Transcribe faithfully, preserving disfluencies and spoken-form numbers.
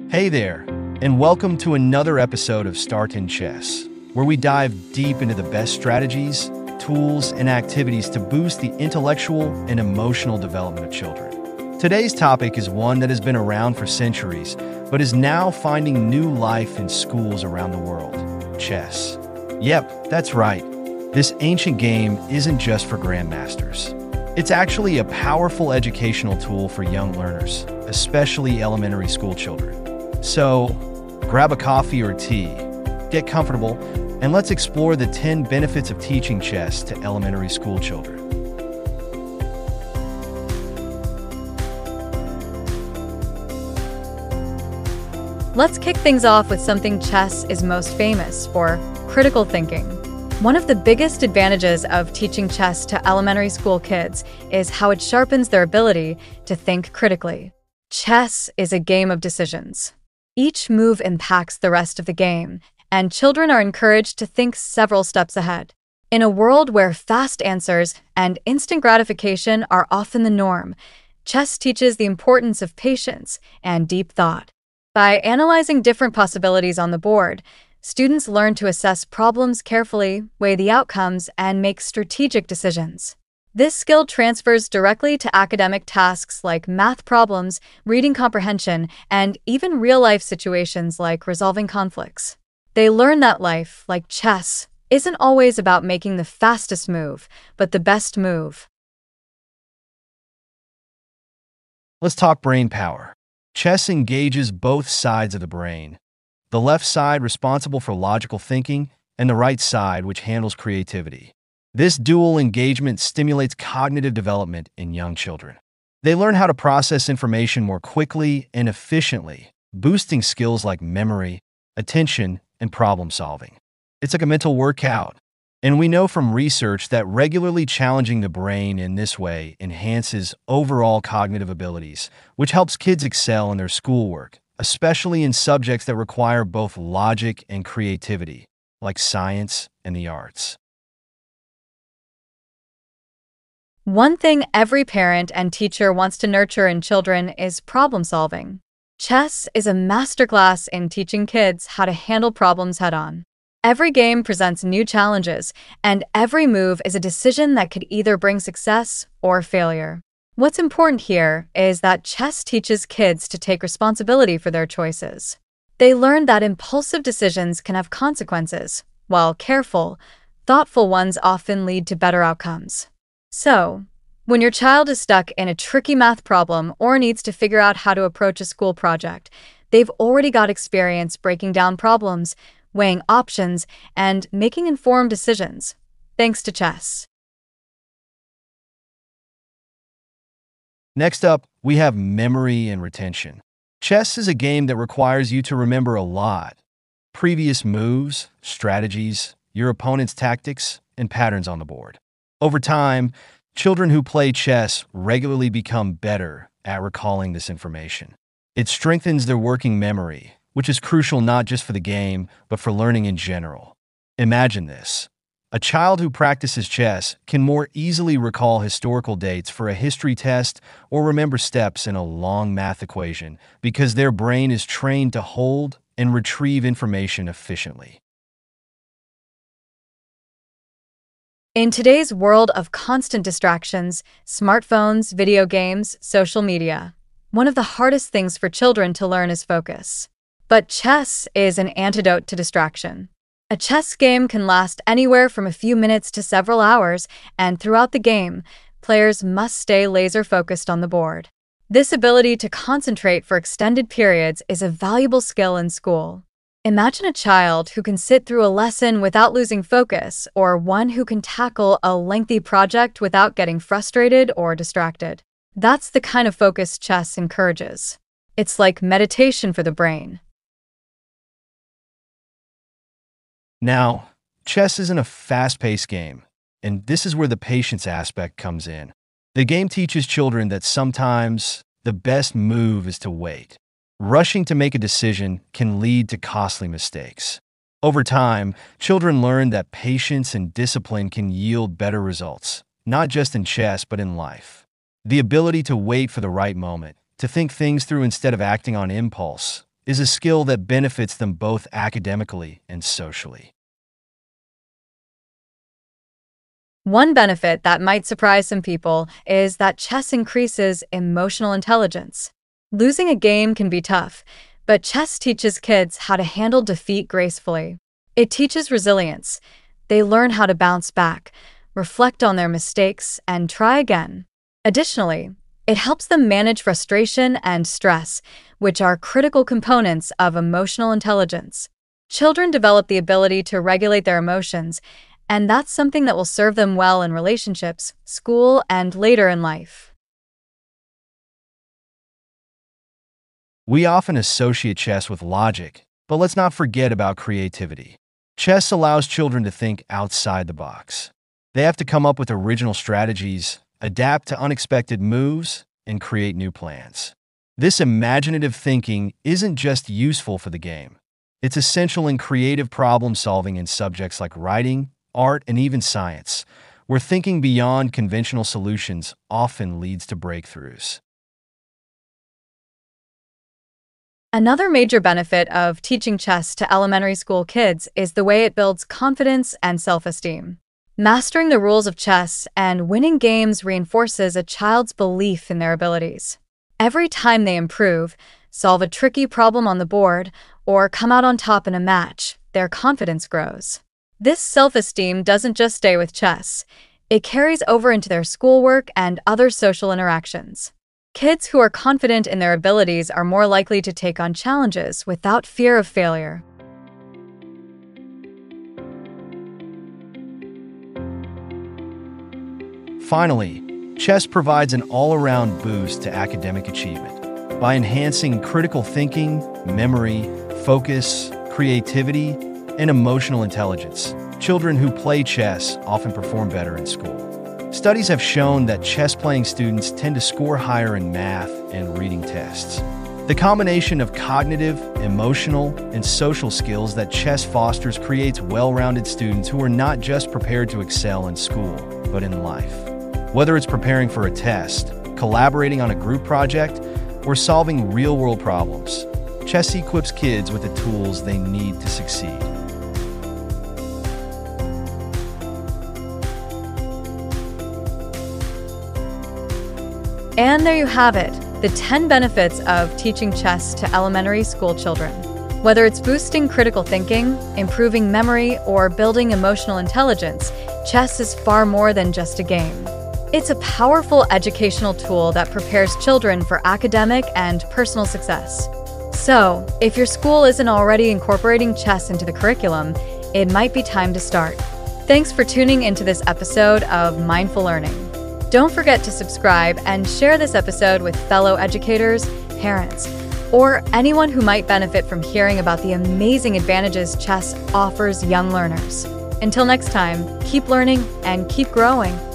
Hey there, and welcome to another episode of Start in Chess, where we dive deep into the best strategies, tools, and activities to boost the intellectual and emotional development of children. Today's topic is one that has been around for centuries, but is now finding new life in schools around the world: chess. Yep, that's right. This ancient game isn't just for grandmasters. It's actually a powerful educational tool for young learners, especially elementary school children. So, grab a coffee or tea, get comfortable, and let's explore the ten benefits of teaching chess to elementary school children. Let's kick things off with something chess is most famous for: critical thinking. One of the biggest advantages of teaching chess to elementary school kids is how it sharpens their ability to think critically. Chess is a game of decisions. Each move impacts the rest of the game, and children are encouraged to think several steps ahead. In a world where fast answers and instant gratification are often the norm, chess teaches the importance of patience and deep thought. By analyzing different possibilities on the board, students learn to assess problems carefully, weigh the outcomes, and make strategic decisions. This skill transfers directly to academic tasks like math problems, reading comprehension, and even real-life situations like resolving conflicts. They learn that life, like chess, isn't always about making the fastest move, but the best move. Let's talk brain power. Chess engages both sides of the brain. The left side responsible for logical thinking, and the right side which handles creativity. This dual engagement stimulates cognitive development in young children. They learn how to process information more quickly and efficiently, boosting skills like memory, attention, and problem solving. It's like a mental workout, and we know from research that regularly challenging the brain in this way enhances overall cognitive abilities, which helps kids excel in their schoolwork, especially in subjects that require both logic and creativity, like science and the arts. One thing every parent and teacher wants to nurture in children is problem solving. Chess is a masterclass in teaching kids how to handle problems head-on. Every game presents new challenges, and every move is a decision that could either bring success or failure. What's important here is that chess teaches kids to take responsibility for their choices. They learn that impulsive decisions can have consequences, while careful, thoughtful ones often lead to better outcomes. So, when your child is stuck in a tricky math problem or needs to figure out how to approach a school project, they've already got experience breaking down problems, weighing options, and making informed decisions, thanks to chess. Next up, we have memory and retention. Chess is a game that requires you to remember a lot: previous moves, strategies, your opponent's tactics, and patterns on the board. Over time, children who play chess regularly become better at recalling this information. It strengthens their working memory, which is crucial not just for the game, but for learning in general. Imagine this. A child who practices chess can more easily recall historical dates for a history test or remember steps in a long math equation because their brain is trained to hold and retrieve information efficiently. In today's world of constant distractions, smartphones, video games, social media, one of the hardest things for children to learn is focus. But chess is an antidote to distraction. A chess game can last anywhere from a few minutes to several hours, and throughout the game, players must stay laser-focused on the board. This ability to concentrate for extended periods is a valuable skill in school. Imagine a child who can sit through a lesson without losing focus, or one who can tackle a lengthy project without getting frustrated or distracted. That's the kind of focus chess encourages. It's like meditation for the brain. Now, chess isn't a fast-paced game, and this is where the patience aspect comes in. The game teaches children that sometimes the best move is to wait. Rushing to make a decision can lead to costly mistakes. Over time, children learn that patience and discipline can yield better results, not just in chess but in life. The ability to wait for the right moment, to think things through instead of acting on impulse, is a skill that benefits them both academically and socially. One benefit that might surprise some people is that chess increases emotional intelligence. Losing a game can be tough, but chess teaches kids how to handle defeat gracefully. It teaches resilience. They learn how to bounce back, reflect on their mistakes, and try again. Additionally, it helps them manage frustration and stress, which are critical components of emotional intelligence. Children develop the ability to regulate their emotions, and that's something that will serve them well in relationships, school, and later in life. We often associate chess with logic, but let's not forget about creativity. Chess allows children to think outside the box. They have to come up with original strategies, adapt to unexpected moves, and create new plans. This imaginative thinking isn't just useful for the game. It's essential in creative problem-solving in subjects like writing, art, and even science, where thinking beyond conventional solutions often leads to breakthroughs. Another major benefit of teaching chess to elementary school kids is the way it builds confidence and self-esteem. Mastering the rules of chess and winning games reinforces a child's belief in their abilities. Every time they improve, solve a tricky problem on the board, or come out on top in a match, their confidence grows. This self-esteem doesn't just stay with chess. It carries over into their schoolwork and other social interactions. Kids who are confident in their abilities are more likely to take on challenges without fear of failure. Finally, chess provides an all-around boost to academic achievement. By enhancing critical thinking, memory, focus, creativity, and emotional intelligence, children who play chess often perform better in school. Studies have shown that chess-playing students tend to score higher in math and reading tests. The combination of cognitive, emotional, and social skills that chess fosters creates well-rounded students who are not just prepared to excel in school, but in life. Whether it's preparing for a test, collaborating on a group project, or solving real-world problems, chess equips kids with the tools they need to succeed. And there you have it, the ten benefits of teaching chess to elementary school children. Whether it's boosting critical thinking, improving memory, or building emotional intelligence, chess is far more than just a game. It's a powerful educational tool that prepares children for academic and personal success. So, if your school isn't already incorporating chess into the curriculum, it might be time to start. Thanks for tuning into this episode of Mindful Learning. Don't forget to subscribe and share this episode with fellow educators, parents, or anyone who might benefit from hearing about the amazing advantages chess offers young learners. Until next time, keep learning and keep growing.